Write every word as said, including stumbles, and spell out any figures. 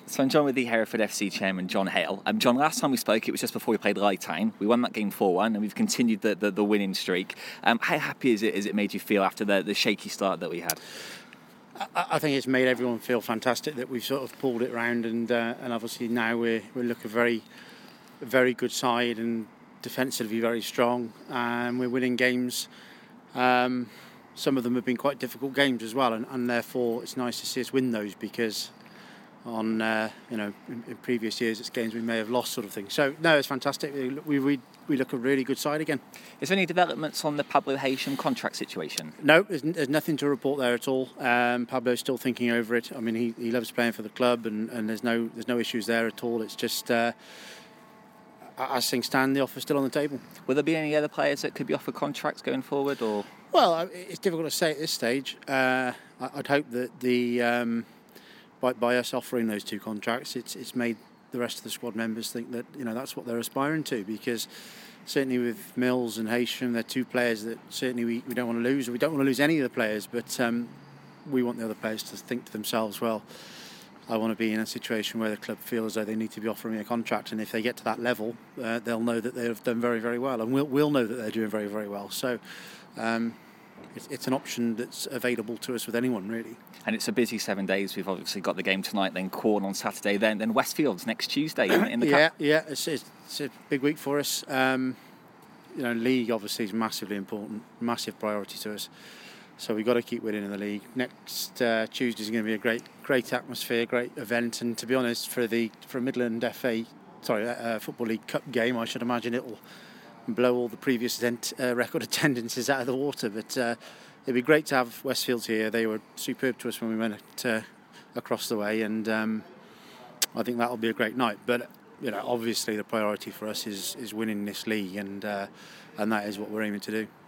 So I'm John with the Hereford F C chairman, John Hale. Um, John, last time we spoke, it was just before we played Lytown. We won that game four one, and we've continued the, the, the winning streak. Um, how happy is it, is it made you feel after the, the shaky start that we had? I, I think it's made everyone feel fantastic that we've sort of pulled it round, and uh, and obviously now we we look a very, very good side and defensively very strong, and we're winning games. Um, some of them have been quite difficult games as well, and, and therefore it's nice to see us win those, because on uh, you know in, in previous years it's games we may have lost, sort of thing. So no, it's fantastic. We we we look a really good side again. Is there any developments on the Pablo Haitian contract situation? No, there's, there's nothing to report there at all. Um, Pablo's still thinking over it. I mean, he, he loves playing for the club, and, and there's no there's no issues there at all. It's just uh, as things stand, the offer's still on the table. Will there be any other players that could be offered contracts going forward, or? Well, it's difficult to say at this stage. Uh, I'd hope that the um, by, by us offering those two contracts, it's it's made the rest of the squad members think that, you know, that's what they're aspiring to, because certainly with Mills and Haysham, they're two players that certainly we, we don't want to lose. We don't want to lose any of the players, but um, we want the other players to think to themselves, well, I want to be in a situation where the club feel as though they need to be offering me a contract, and if they get to that level, uh, they'll know that they've done very, very well, and we'll, we'll know that they're doing very, very well. So um, it's, it's an option that's available to us with anyone, really. And it's a busy seven days. We've obviously got the game tonight, then Corn on Saturday, then then Westfields next Tuesday in, in the yeah, cup. Yeah, it's, it's, it's a big week for us. Um, you know, league obviously is massively important, massive priority to us. So we've got to keep winning in the league. Next uh, Tuesday is going to be a great, great atmosphere, great event. And to be honest, for the for a Midland F A, sorry, uh, Football League Cup game, I should imagine it will blow all the previous event, uh, record attendances out of the water. But uh, it'd be great to have Westfields here. They were superb to us when we went uh, across the way, and um, I think that'll be a great night. But you know, obviously the priority for us is is winning this league, and uh, and that is what we're aiming to do.